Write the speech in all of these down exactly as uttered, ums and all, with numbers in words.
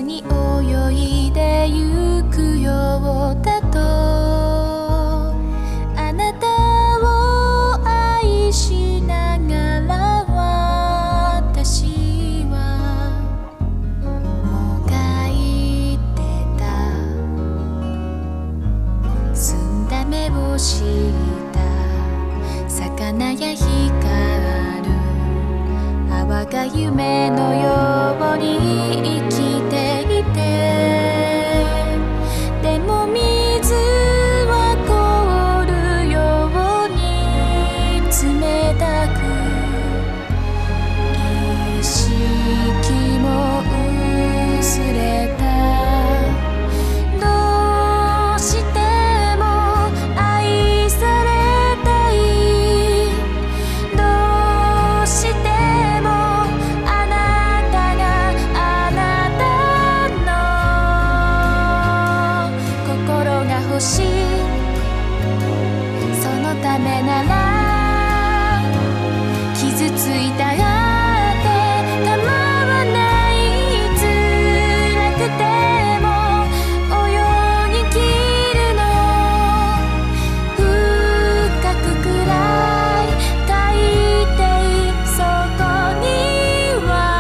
に泳いでゆくようだとあなたを愛しながら私はもがいてた。澄んだ目をした魚や光る泡が夢のように生きていて、でも水は凍るように冷たく、意識も薄れた。どうしても愛されたい、どうしてもあなたがあなたの心が欲しい。そのためなら傷ついたって構わない。辛くても泳ぎきるの。深く暗い海底そこに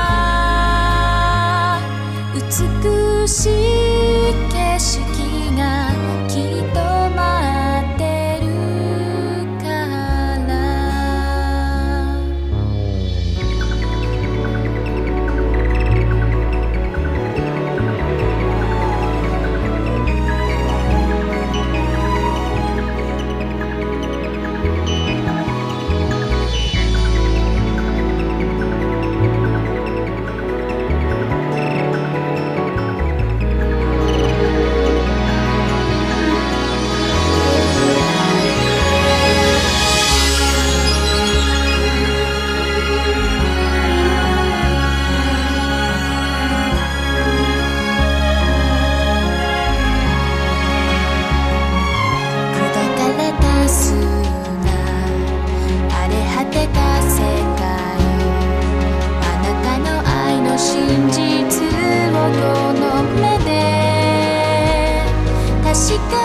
は美しい景色がきっと待ってるから。砕かれた砂、荒れ果てた世界、あなたの愛の真実をこの目で確か